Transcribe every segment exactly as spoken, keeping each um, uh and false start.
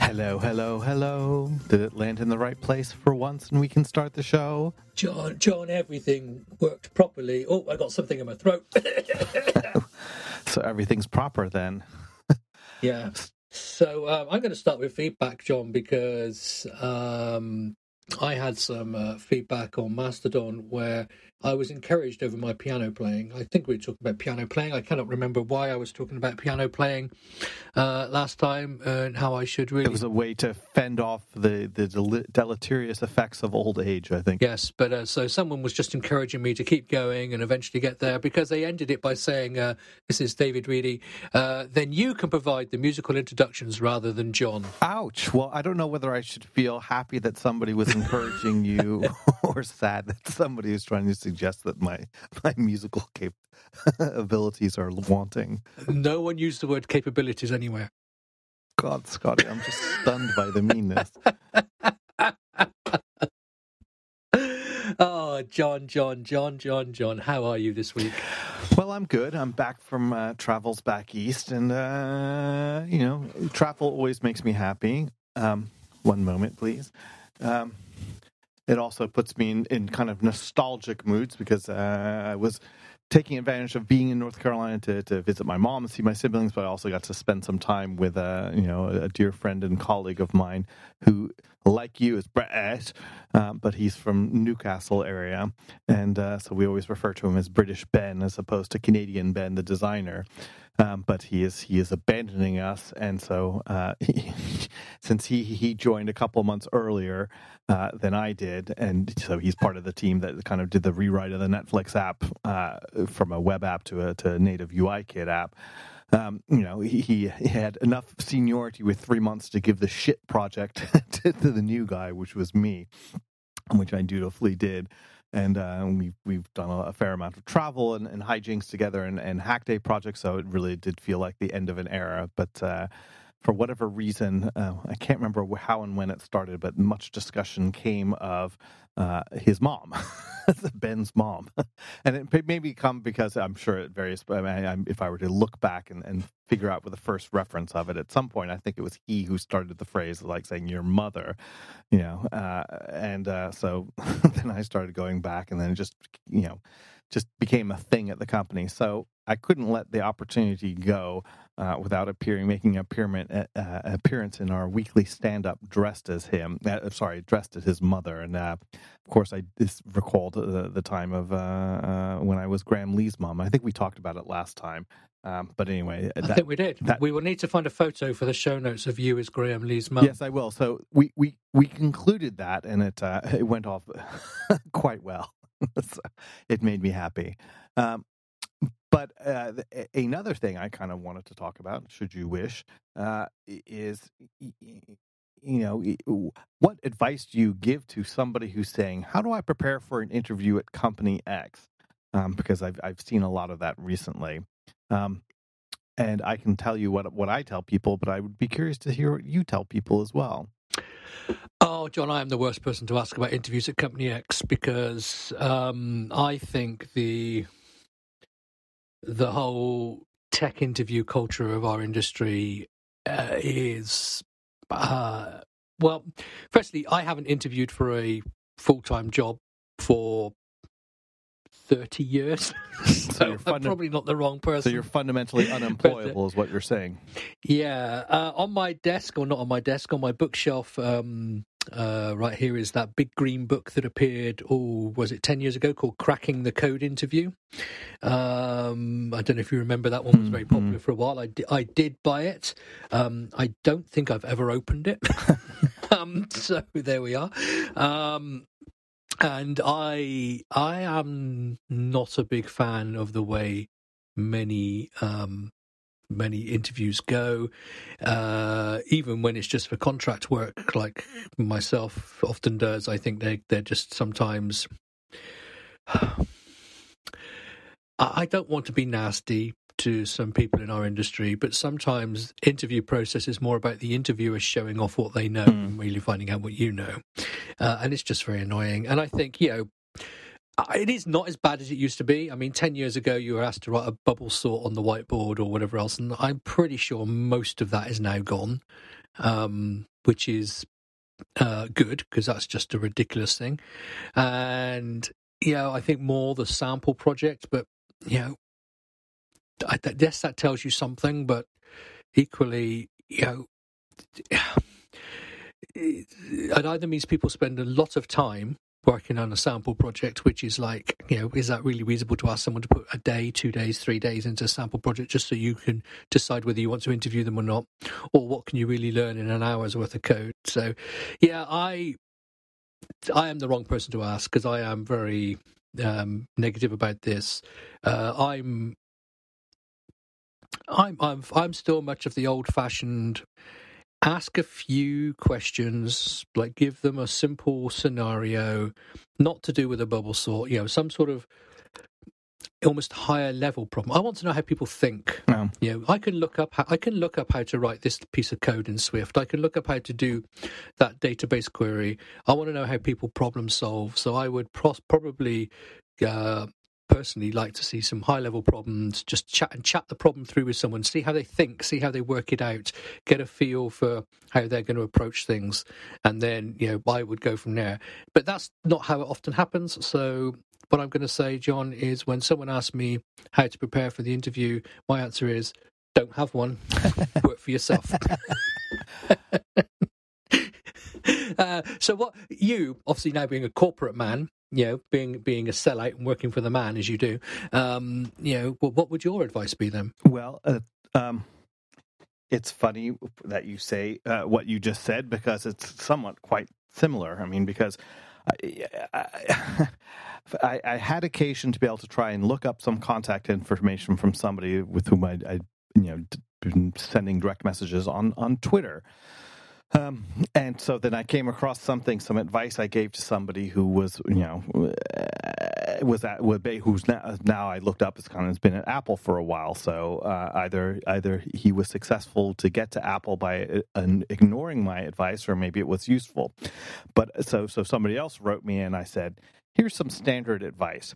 Hello, hello, hello. Did it land in the right place for once and we can start the show? John, John, everything worked properly. Oh, I got something in my throat. So everything's proper then. Yeah. So um, I'm going to start with feedback, John, because um, I had some uh, feedback on Mastodon where I was encouraged over my piano playing. I think we were talking about piano playing. I cannot remember why I was talking about piano playing uh, last time and how I should really... It was a way to fend off the, the del- deleterious effects of old age, I think. Yes, but uh, so someone was just encouraging me to keep going and eventually get there, because they ended it by saying, uh, this is David Reedy, uh, then you can provide the musical introductions rather than John. Ouch. Well, I don't know whether I should feel happy that somebody was encouraging you or sad that somebody was trying to suggest that my, my musical cap- abilities are wanting. No one used the word capabilities anywhere. God, Scotty, I'm just stunned by the meanness. Oh, John, John, John, John, John, how are you this week? Well, I'm good. I'm back from uh, travels back east, and, uh, you know, travel always makes me happy. Um, one moment, please. Um, it also puts me in, in kind of nostalgic moods because uh, I was taking advantage of being in North Carolina to, to visit my mom and see my siblings, but I also got to spend some time with uh, you know, a dear friend and colleague of mine who, like you, is British, um, but he's from Newcastle area, and uh, so we always refer to him as British Ben as opposed to Canadian Ben, the designer. Um, but he is he is abandoning us, and so uh, he, since he he joined a couple of months earlier uh, than I did, and so he's part of the team that kind of did the rewrite of the Netflix app uh, from a web app to a to a native U I kit app. Um, you know, he, he had enough seniority with three months to give the shit project to, to the new guy, which was me, which I dutifully did. And uh, we've, we've done a, a fair amount of travel and, and hijinks together and, and hack day projects, so it really did feel like the end of an era. But uh, for whatever reason, uh, I can't remember how and when it started, but much discussion came of uh, his mom, Ben's mom. And it maybe come because I'm sure at various, I mean, I, if I were to look back and, and figure out what the first reference of it, at some point, I think it was he who started the phrase, like saying your mother, you know, uh, and uh, so then I started going back, and then it just, you know, just became a thing at the company. So I couldn't let the opportunity go uh, without appearing, making an appearance, uh, appearance in our weekly stand-up dressed as him. Uh, sorry, dressed as his mother. And uh, of course, I this recalled the, the time of uh, uh, when I was Graham Lee's mom. I think we talked about it last time. Um, but anyway, I that, think we did. That, we will need to find a photo for the show notes of you as Graham Lee's mum. Yes, I will. So we, we, we concluded that, and it uh, it went off quite well. So it made me happy. Um, but uh, another thing I kind of wanted to talk about, should you wish, uh, is, you know, what advice do you give to somebody who's saying, how do I prepare for an interview at Company X? Um, because I've I've seen a lot of that recently. Um, and I can tell you what what I tell people, but I would be curious to hear what you tell people as well. Oh, John, I am the worst person to ask about interviews at Company X because um, I think the the whole tech interview culture of our industry uh, is, uh, well, firstly, I haven't interviewed for a full-time job for thirty years, so, so you're funda- I'm probably not the wrong person. So you're fundamentally unemployable, is what you're saying. Yeah, uh, on my desk, or not on my desk, on my bookshelf, um, uh, right here is that big green book that appeared, oh, was it ten years ago, called Cracking the Code Interview. Um, I don't know if you remember, that one was very popular mm-hmm. for a while. I, di- I did buy it. Um, I don't think I've ever opened it. um, so there we are. Um, And I I am not a big fan of the way many um, many interviews go, uh, even when it's just for contract work, like myself often does. I think they they're just sometimes. I don't want to be nasty to some people in our industry, but sometimes interview process is more about the interviewer showing off what they know mm. and really finding out what you know. Uh, and it's just very annoying. And I think, you know, it is not as bad as it used to be. I mean, ten years ago, you were asked to write a bubble sort on the whiteboard or whatever else, and I'm pretty sure most of that is now gone. Um, which is uh, good because that's just a ridiculous thing. And, you know, I think more the sample project, but, you know, I guess that tells you something, but equally, you know, it either means people spend a lot of time working on a sample project, which is like, you know, is that really reasonable to ask someone to put a day, two days, three days into a sample project just so you can decide whether you want to interview them or not? Or what can you really learn in an hour's worth of code? So, yeah, I I am the wrong person to ask because I am very um, negative about this. Uh, I'm, I'm, I'm, I'm still much of the old-fashioned ask a few questions, like give them a simple scenario, not to do with a bubble sort, you know, some sort of almost higher level problem. I want to know how people think. No. You know, I can look up how, I can look up how to write this piece of code in Swift. I can look up how to do that database query. I want to know how people problem solve. So I would pro- probably uh, personally like to see some high level problems, just chat and chat the problem through with someone, see how they think, see how they work it out, get a feel for how they're going to approach things, and then, you know, I would go from there. But that's not how it often happens. So what I'm going to say, John, is when someone asks me how to prepare for the interview, my answer is don't have one. Work for yourself. uh, so what you, obviously now being a corporate man, you know, being being a sellout and working for the man as you do, um, you know, well, what would your advice be then? Well, uh, um, it's funny that you say uh, what you just said because it's somewhat quite similar. I mean, because I, I, I, I had occasion to be able to try and look up some contact information from somebody with whom I, I you know, been sending direct messages on on Twitter. Um, and so then I came across something, some advice I gave to somebody who was, you know, uh, was at who's now, now I looked up has kind of has been at Apple for a while. So uh, either either he was successful to get to Apple by uh, ignoring my advice, or maybe it was useful. But so so somebody else wrote me and I said, here's some standard advice.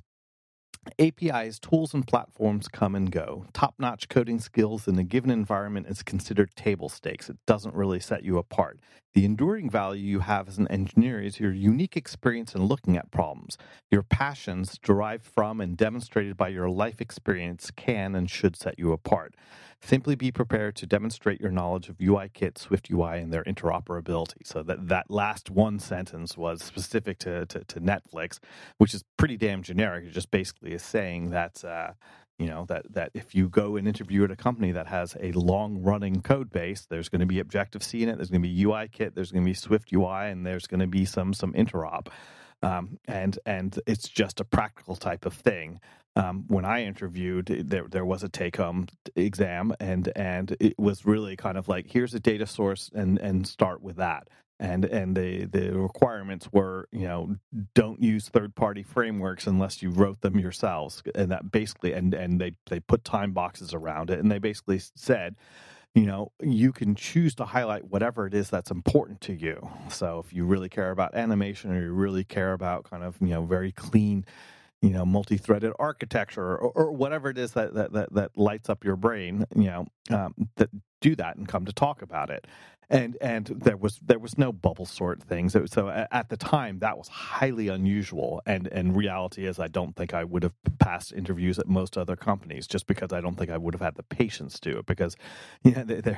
A P Is, tools, and platforms come and go. Top-notch coding skills in a given environment is considered table stakes. It doesn't really set you apart. The enduring value you have as an engineer is your unique experience in looking at problems. Your passions, derived from and demonstrated by your life experience, can and should set you apart. Simply be prepared to demonstrate your knowledge of UIKit, SwiftUI, and their interoperability. So that, that last one sentence was specific to, to, to Netflix, which is pretty damn generic. It just basically is saying that, uh, you know, that, that if you go and interview at a company that has a long-running code base, there's going to be Objective-C in it, there's going to be UIKit, there's going to be SwiftUI, and there's going to be some some interop. Um, and and it's just a practical type of thing. Um, when I interviewed, there there was a take-home exam, and and it was really kind of like, here's a data source, and and start with that. And and the, the requirements were, you know, don't use third-party frameworks unless you wrote them yourselves. And that basically, and, and they, they put time boxes around it, and they basically said, you know, you can choose to highlight whatever it is that's important to you. So if you really care about animation, or you really care about kind of, you know, very clean, you know, multi-threaded architecture, or, or whatever it is that, that, that, that lights up your brain, you know, um, that do that and come to talk about it. And and there was there was no bubble sort things. So, so at the time, that was highly unusual. And and reality is, I don't think I would have passed interviews at most other companies, just because I don't think I would have had the patience to it. Because, you know, they're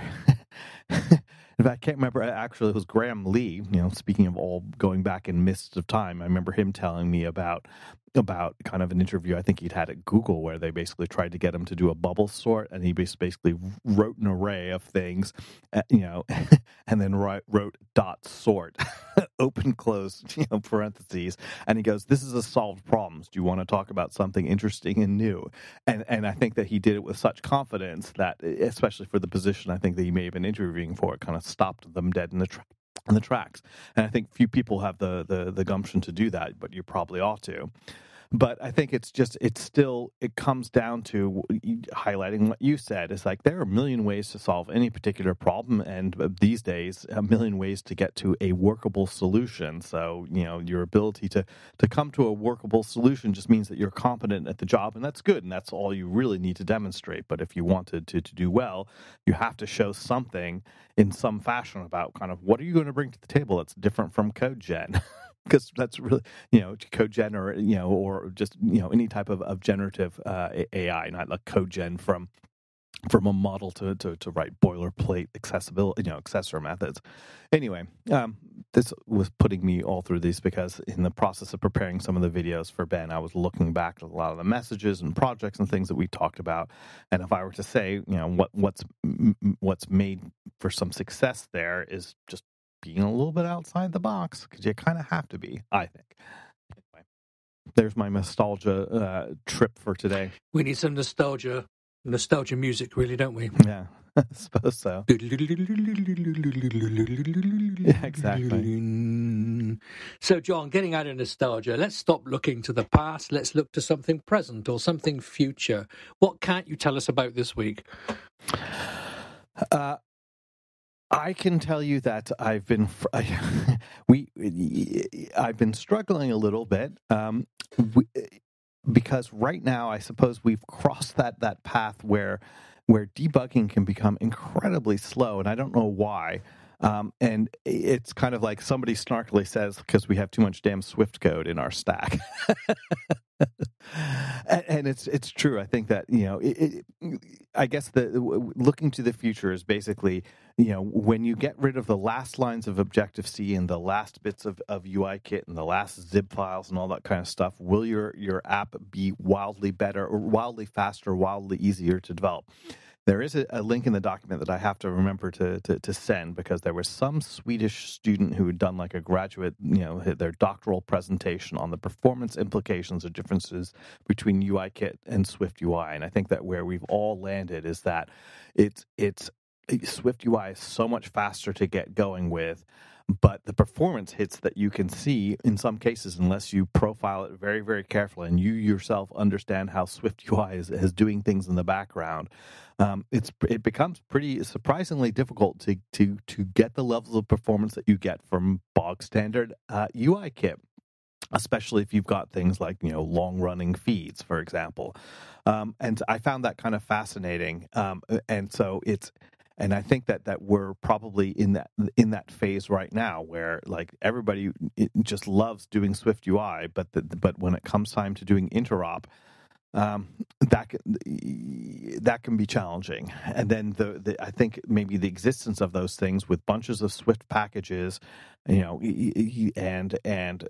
if I can't remember, actually, it was Graham Lee. You know, speaking of all going back in mists of time, I remember him telling me about about kind of an interview I think he'd had at Google, where they basically tried to get him to do a bubble sort, and he basically wrote an array of things, uh, you know, and then wrote, wrote dot sort, open close, you know, parentheses, and he goes, "This is a solved problem. Do you want to talk about something interesting and new?" And and I think that he did it with such confidence that, especially for the position I think that he may have been interviewing for, it kind of stopped them dead in the track. In the tracks. And I think few people have the, the, the gumption to do that, but you probably ought to. but I think it's just it's still it comes down to highlighting what you said. It's like there are a million ways to solve any particular problem, and these days a million ways to get to a workable solution. So you know your ability to to come to a workable solution just means that you're competent at the job, and that's good, and that's all you really need to demonstrate. But if you wanted to to do well, you have to show something in some fashion about kind of what are you going to bring to the table that's different from code gen. Because that's really, you know, code gen or, you know, or just, you know, any type of, of generative uh, A I, not like code gen from from a model to, to, to write boilerplate accessibility, you know, accessor methods. Anyway, um, this was putting me all through these because in the process of preparing some of the videos for Ben, I was looking back at a lot of the messages and projects and things that we talked about. And if I were to say, you know, what what's what's made for some success there is just being a little bit outside the box, because you kind of have to be, I think. Anyway, there's my nostalgia uh, trip for today. We need some nostalgia, nostalgia music, really, don't we? Yeah, I suppose so. Yeah, exactly. So, John, getting out of nostalgia, let's stop looking to the past. Let's look to something present or something future. What can't you tell us about this week? Uh, I can tell you that I've been we I've been struggling a little bit um, we, because right now I suppose we've crossed that that path where where debugging can become incredibly slow, and I don't know why. Um, and it's kind of like somebody snarkily says, because we have too much damn Swift code in our stack. and, and it's it's true. I think that, you know, it, it, I guess the looking to the future is basically, you know, when you get rid of the last lines of Objective-C and the last bits of, of U I Kit and the last zip files and all that kind of stuff, will your, your app be wildly better or wildly faster, wildly easier to develop? There is a, a link in the document that I have to remember to, to, to send, because there was some Swedish student who had done like a graduate, you know, their doctoral presentation on the performance implications or differences between U I Kit and Swift U I. And I think that where we've all landed is that it's it's Swift U I is so much faster to get going with, but the performance hits that you can see in some cases, unless you profile it very, very carefully and you yourself understand how Swift U I is, is doing things in the background, um, it's it becomes pretty surprisingly difficult to to to get the levels of performance that you get from bog standard uh, U I Kit, especially if you've got things like, you know, long running feeds, for example. Um, and I found that kind of fascinating. Um, and so it's. And I think that, that we're probably in that in that phase right now where like everybody just loves doing Swift U I, but the, but when it comes time to doing interop, um, that that can be challenging. And then the, the I think maybe the existence of those things with bunches of Swift packages, you know, and and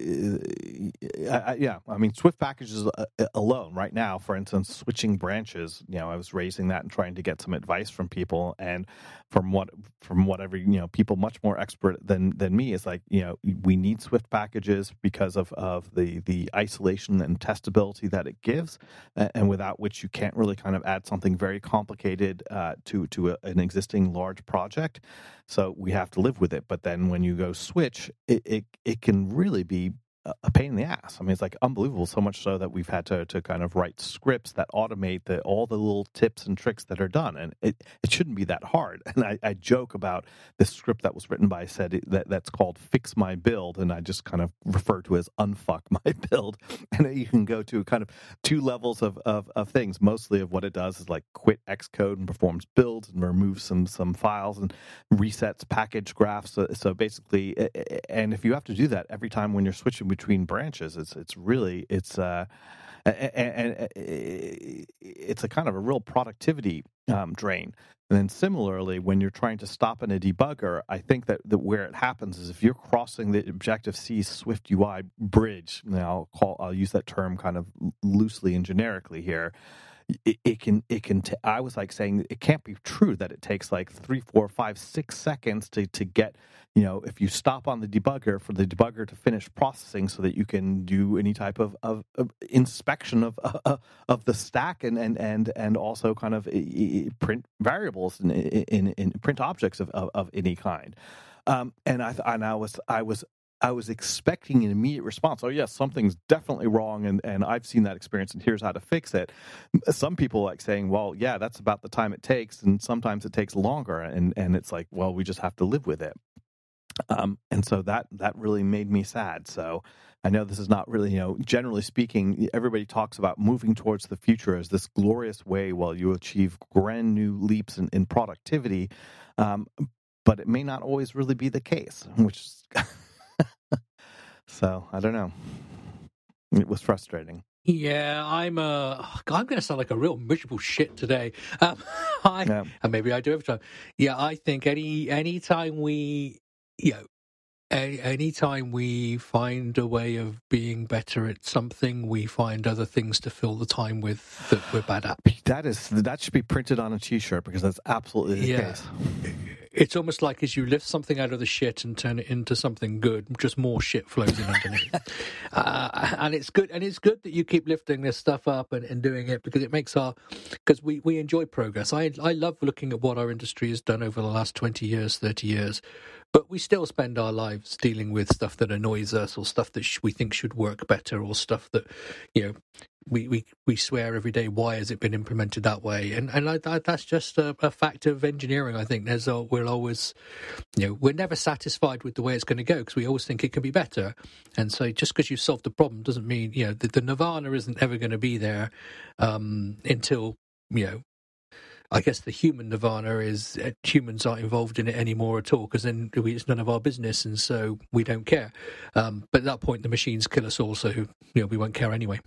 uh, yeah, I mean Swift packages alone right now, for instance, switching branches. You know, I was raising that and trying to get some advice from people, and from what from whatever you know, people much more expert than than me is like, you know, we need Swift packages because of of the the isolation and testability that it gives, and without which you can't really kind of add something very complicated uh, to to a, an existing large project. So we have to live with it. But then when you go switch, it, it, it can really be a pain in the ass. I mean, it's like unbelievable, so much so that we've had to, to kind of write scripts that automate the, all the little tips and tricks that are done. And it, it shouldn't be that hard. And I, I joke about this script that was written by, said it, that that's called Fix My Build. And I just kind of refer to as Unfuck My Build. And you can go to kind of two levels of, of, of things. Mostly of what it does is like quit Xcode and performs builds and removes some, some files and resets package graphs. So, so basically, and if you have to do that every time when you're switching between branches, it's it's really it's uh and, and it's a kind of a real productivity um, drain. And then similarly, when you're trying to stop in a debugger, I think that, that where it happens is if you're crossing the Objective-C Swift U I bridge, now I'll call I'll use that term kind of loosely and generically here. It, it can, it can. T- I was like saying it can't be true that it takes like three, four, five, six seconds to, to get, you know, if you stop on the debugger for the debugger to finish processing so that you can do any type of, of, of inspection of uh, of the stack and and and and also kind of uh, print variables in, in, in print objects of, of, of any kind. Um, and I and I was I was. I was expecting an immediate response. Oh, yes, something's definitely wrong, and, and I've seen that experience, and here's how to fix it. Some people like saying, well, yeah, that's about the time it takes, and sometimes it takes longer, and, and it's like, well, we just have to live with it. Um, and so that that really made me sad. So I know this is not really, you know, generally speaking, everybody talks about moving towards the future as this glorious way while you achieve brand new leaps in, in productivity. Um, but it may not always really be the case, which is so I don't know. It was frustrating. Yeah, I'm uh, I'm going to sound like a real miserable shit today. Um, I, yeah. And maybe I do every time. Yeah, I think any any time we, you know, any, any time we find a way of being better at something, we find other things to fill the time with that we're bad at. That is that should be printed on a T-shirt because that's absolutely the yeah. case. It's almost like as you lift something out of the shit and turn it into something good, just more shit flows in underneath. uh, and it's good, and it's good that you keep lifting this stuff up and, and doing it because it makes our because we, we enjoy progress. I I love looking at what our industry has done over the last twenty years, thirty years, but we still spend our lives dealing with stuff that annoys us or stuff that sh- we think should work better or stuff that, you know, we, we, we swear every day, why has it been implemented that way? And and I, I, that's just a, a fact of engineering, I think. There's a, we'll always, you know, we're never satisfied with the way it's going to go because we always think it can be better. And so just because you've solved the problem doesn't mean, you know, the, the nirvana isn't ever going to be there um, until, you know, I guess the human nirvana is uh, humans aren't involved in it anymore at all because then we, it's none of our business and so we don't care. Um, but at that point, the machines kill us all, so you know we won't care anyway.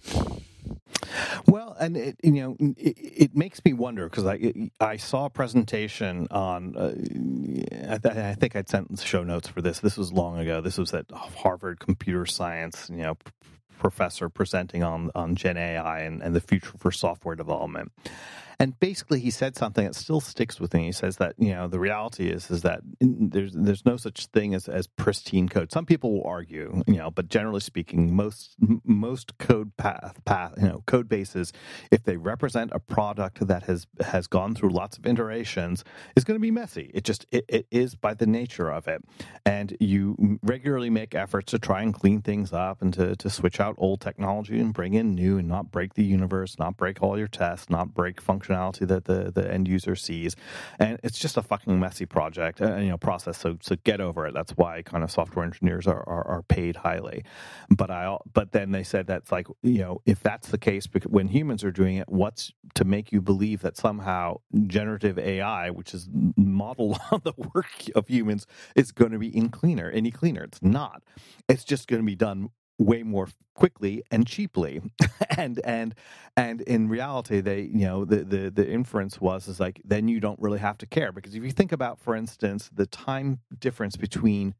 Well, and it, you know, it, it makes me wonder because I I saw a presentation on. Uh, I, th- I think I'd sent show notes for this. This was long ago. This was at Harvard Computer Science. You know. Professor presenting on, on Gen A I and, and the future for software development. And basically he said something that still sticks with me. He says that, you know, the reality is is that there's there's no such thing as, as pristine code. Some people will argue, you know, but generally speaking, most most code path path, you know, code bases, if they represent a product that has has gone through lots of iterations, is going to be messy. It just it, it is by the nature of it. And you regularly make efforts to try and clean things up and to, to switch out old technology and bring in new and not break the universe, not break all your tests, not break functionality that the, the end user sees. And it's just a fucking messy project, uh, you know, process. So so get over it. That's why kind of software engineers are, are, are paid highly. But I but then they said that's like, you know, if that's the case, because when humans are doing it, what's to make you believe that somehow generative A I, which is modeled on the work of humans, is going to be in cleaner, any cleaner? It's not. It's just going to be done way more quickly and cheaply. and and and in reality, they, you know, the, the the inference was is like then you don't really have to care, because if you think about, for instance, the time difference between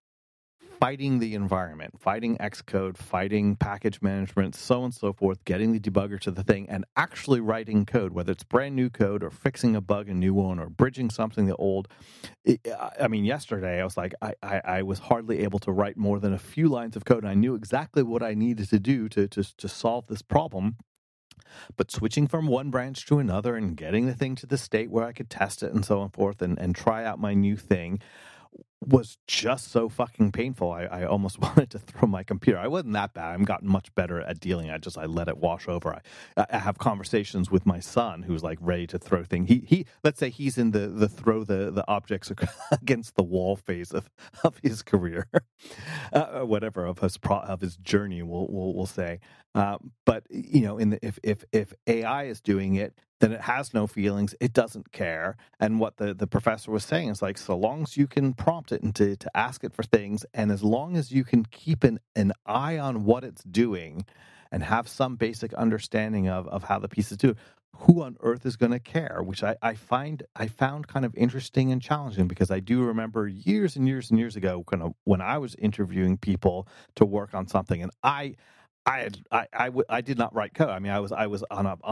fighting the environment, fighting Xcode, fighting package management, so on and so forth, getting the debugger to the thing, and actually writing code, whether it's brand new code or fixing a bug, a new one, or bridging something the old. It, I mean, yesterday I was like, I, I, I was hardly able to write more than a few lines of code. And I knew exactly what I needed to do to, to, to solve this problem. But switching from one branch to another and getting the thing to the state where I could test it and so on and forth and, and try out my new thing was just so fucking painful. I, I almost wanted to throw my computer. I wasn't that bad. I've gotten much better at dealing. I just I let it wash over. I, I have conversations with my son who's like ready to throw things. He he. Let's say he's in the, the throw the, the objects against the wall phase of, of his career, uh, whatever of his pro, of his journey. We'll we'll, we'll say. Uh, but you know, in the, if if if A I is doing it, then it has no feelings. It doesn't care. And what the, the professor was saying is like, so long as you can prompt it and to, to ask it for things, and as long as you can keep an, an eye on what it's doing and have some basic understanding of, of how the pieces do, who on earth is going to care? Which I, I find I found kind of interesting and challenging, because I do remember years and years and years ago kind of when I was interviewing people to work on something, and I I, had, I, I, w- I did not write code. I mean, I was I was on a on a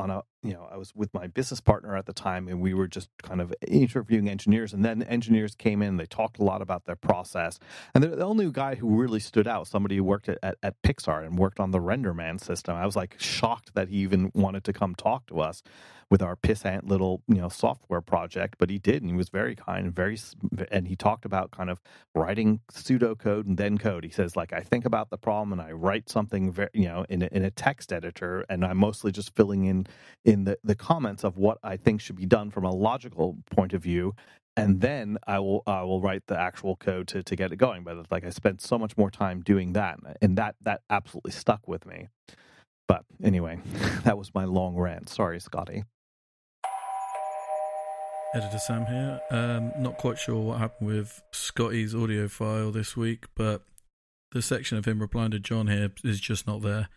you know, I was with my business partner at the time, and we were just kind of interviewing engineers. And then engineers came in, they talked a lot about their process. And the, the only guy who really stood out, somebody who worked at, at, at Pixar and worked on the RenderMan system. I was like shocked that he even wanted to come talk to us with our pissant little, you know, software project, but he did, and he was very kind and very, and he talked about kind of writing pseudocode and then code. He says, like, I think about the problem and I write something, very, you know, in a, in a text editor, and I'm mostly just filling in in the, the comments of what I think should be done from a logical point of view. And then I will I will write the actual code to, to get it going. But it's like I spent so much more time doing that, and that that absolutely stuck with me. But anyway, that was my long rant. Sorry, Scotty. Editor Sam here. Um, not quite sure what happened with Scotty's audio file this week, but the section of him replying to John here is just not there.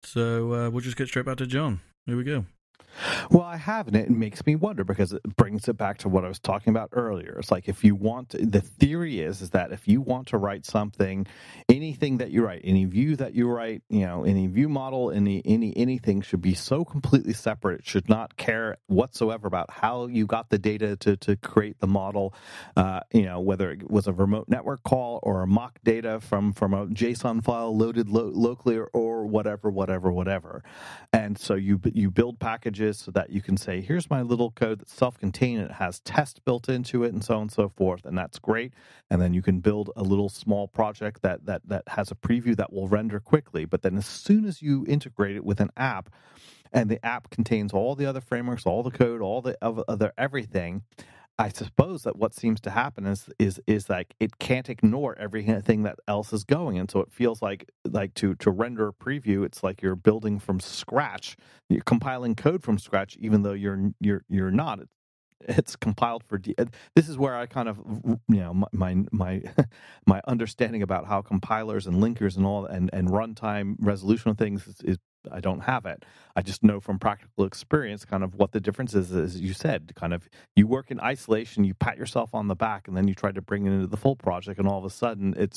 So uh, we'll just get straight back to John. Here we go. Well, I have, and it makes me wonder because it brings it back to what I was talking about earlier. It's like if you want to, the theory is is that if you want to write something, anything that you write, any view that you write, you know, any view model, any any anything should be so completely separate. It should not care whatsoever about how you got the data to to create the model. Uh, you know, whether it was a remote network call or a mock data from from a JSON file loaded lo- locally or, or whatever, whatever, whatever. And so you you build packages so that you can say, here's my little code that's self-contained, it has test built into it, and so on and so forth, and that's great. And then you can build a little small project that that that has a preview that will render quickly. But then as soon as you integrate it with an app, and the app contains all the other frameworks, all the code, all the other everything, I suppose that what seems to happen is is is like it can't ignore everything that else is going, and so it feels like like to to render a preview, it's like you're building from scratch, you're compiling code from scratch, even though you're you're you're not. It's, it's compiled for. D- this is where I kind of, you know, my my my, my understanding about how compilers and linkers and all and and runtime resolution of things is, is I don't have it. I just know from practical experience kind of what the difference is, as you said, kind of you work in isolation, you pat yourself on the back, and then you try to bring it into the full project, and all of a sudden it's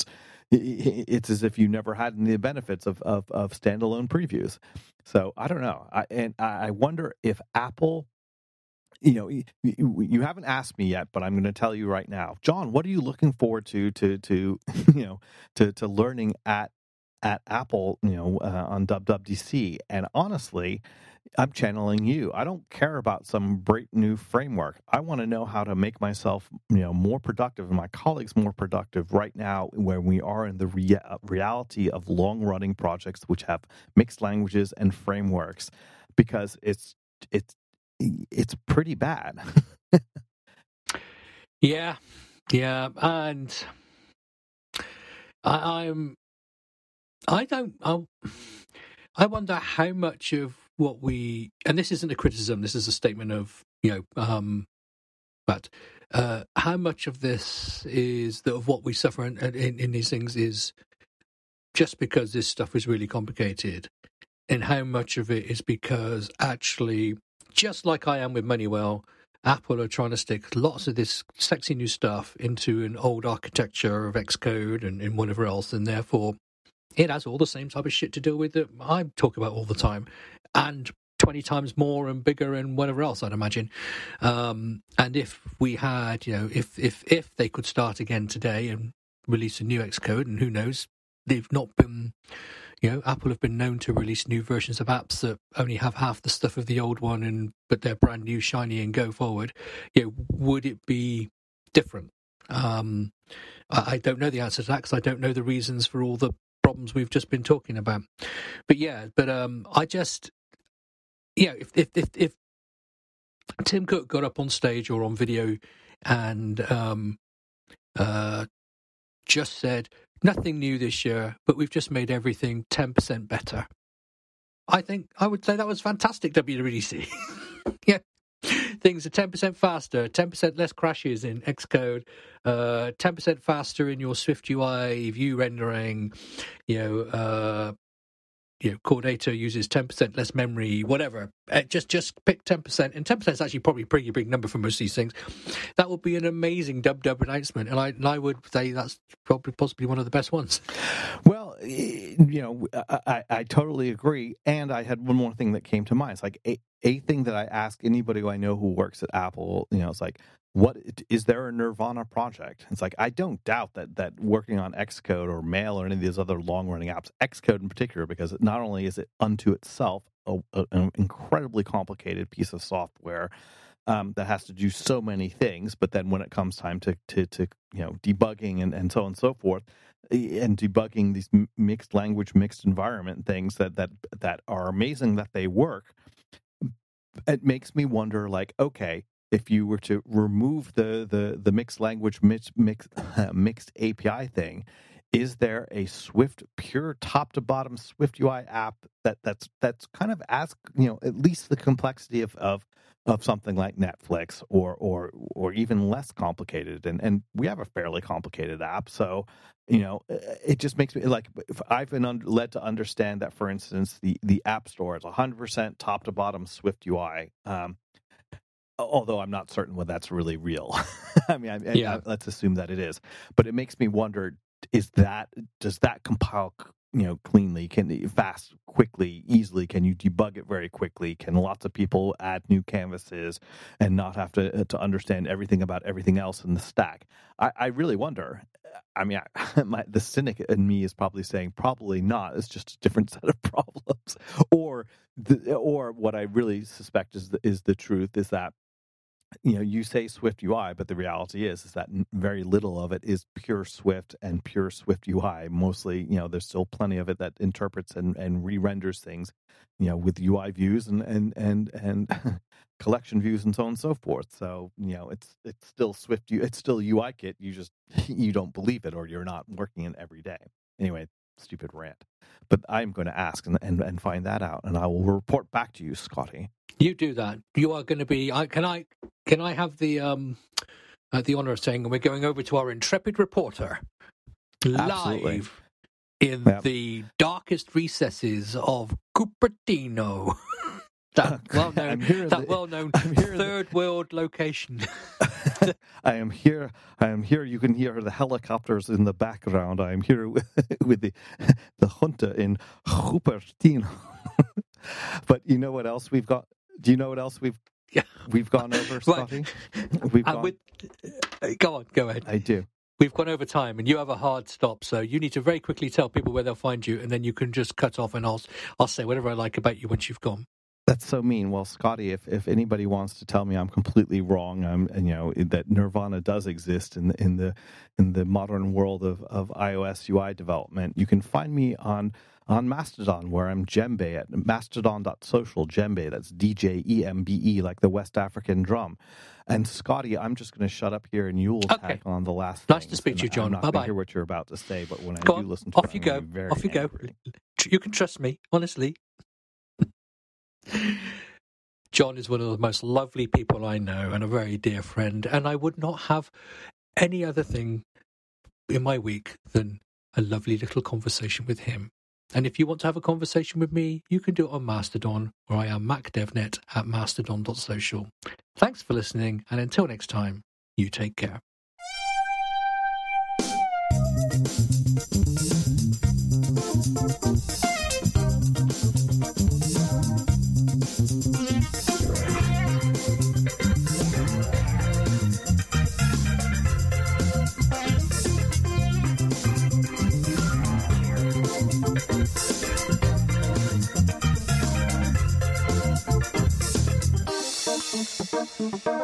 it's as if you never had any of the benefits of, of, of standalone previews. So I don't know. I, and I wonder if Apple, you know, you, you haven't asked me yet, but I'm going to tell you right now. John, what are you looking forward to, to, to you know, to, to learning at at Apple, you know, uh, on W W D C? And honestly, I'm channeling you. I don't care about some great new framework. I want to know how to make myself, you know, more productive and my colleagues more productive right now, where we are in the rea- reality of long-running projects which have mixed languages and frameworks, because it's it's it's pretty bad. yeah, yeah, and I, I'm. I don't. I'll, I wonder how much of what we, and this isn't a criticism. This is a statement of, you know, um, but uh, how much of this is that of what we suffer in, in, in these things is just because this stuff is really complicated, and how much of it is because actually, just like I am with Moneywell, Apple are trying to stick lots of this sexy new stuff into an old architecture of Xcode and, and whatever else, and therefore it has all the same type of shit to deal with that I talk about all the time, and twenty times more and bigger and whatever else, I'd imagine. Um, and if we had, you know, if, if, if they could start again today and release a new Xcode, and who knows, they've not been, you know, Apple have been known to release new versions of apps that only have half the stuff of the old one, and but they're brand new, shiny, and go forward. You know, would it be different? Um, I, I don't know the answer to that because I don't know the reasons for all the problems we've just been talking about. But yeah, but um, I just, yeah, if, if if if Tim Cook got up on stage or on video and um, uh, just said nothing new this year, but we've just made everything ten percent better, I think I would say that was fantastic. W W D C. Yeah. Things are ten percent faster, ten percent less crashes in Xcode, uh, ten percent faster in your Swift U I view rendering, you know, uh, you know, Core Data uses ten percent less memory, whatever. Uh, just just pick ten percent, and ten percent is actually probably a pretty big number for most of these things. That would be an amazing dub dub announcement, and I and I would say that's probably possibly one of the best ones. Well, you know, I, I totally agree. And I had one more thing that came to mind. It's like a, a thing that I ask anybody who I know who works at Apple, you know, it's like, what is there a Nirvana project? It's like, I don't doubt that that working on Xcode or Mail or any of these other long running apps, Xcode in particular, because not only is it unto itself a, a, an incredibly complicated piece of software um, that has to do so many things, but then when it comes time to to, to you know debugging and, and so on and so forth, and debugging these mixed language, mixed environment things that that that are amazing that they work, it makes me wonder, like, okay, if you were to remove the the, the mixed language mix, mix, uh, mixed A P I thing, is there a Swift pure top to bottom Swift U I app that that's that's kind of as you know at least the complexity of of, of something like Netflix or or or even less complicated, and and we have a fairly complicated app, so you know it just makes me like if I've been under, led to understand that, for instance, the the App Store is one hundred percent top to bottom Swift U I. Um, Although I'm not certain whether that's really real. I mean, I, yeah. I, let's assume that it is. But it makes me wonder: is that does that compile, you know, cleanly? Can fast, quickly, easily? Can you debug it very quickly? Can lots of people add new canvases and not have to to understand everything about everything else in the stack? I, I really wonder. I mean, I, my, the cynic in me is probably saying probably not. It's just a different set of problems. Or, the, or what I really suspect is the, is the truth is that, you know, you say Swift U I, but the reality is is that very little of it is pure Swift and pure Swift U I. Mostly, you know, there's still plenty of it that interprets and, and re-renders things, you know, with U I views and and and and collection views and so on and so forth. So, you know, it's it's still Swift. It's still U I Kit. You just you don't believe it, or you're not working it every day. Anyway, stupid rant. But I'm going to ask and, and and find that out, and I will report back to you, Scotty. You do that. You are going to be. I, can I? Can I have the um, uh, the honor of saying we're going over to our intrepid reporter Absolutely. live in yep. the darkest recesses of Cupertino. That well-known, that the, well-known third the, world location. I am here. I am here. You can hear the helicopters in the background. I am here with, with the the junta in Cupertino. But you know what else we've got? Do you know what else we've yeah. we've gone over, Scotty? We've gone... With, uh, go on. Go ahead. I do. We've gone over time, and you have a hard stop, so you need to very quickly tell people where they'll find you, and then you can just cut off, and I'll I'll say whatever I like about you once you've gone. That's so mean. Well, Scotty, if, if anybody wants to tell me I'm completely wrong, I'm you know that Nirvana does exist in the in the in the modern world of, of iOS U I development, you can find me on on Mastodon, where I'm Djembe at mastodon dot social. Djembe, that's D J E M B E, like the West African drum. And Scotty, I'm just going to shut up here, and you will okay. tag on the last. Nice things. to speak to you, John. I'm not Bye bye. Hear what you're about to say, but when I go do on. listen to off it, you I'm go. very Off you angry. go. You can trust me, honestly. John is one of the most lovely people I know and a very dear friend, and I would not have any other thing in my week than a lovely little conversation with him. And if you want to have a conversation with me, you can do it on Mastodon, where I am MacDevNet at mastodon dot social. Thanks for listening, and until next time, you take care. Thank you.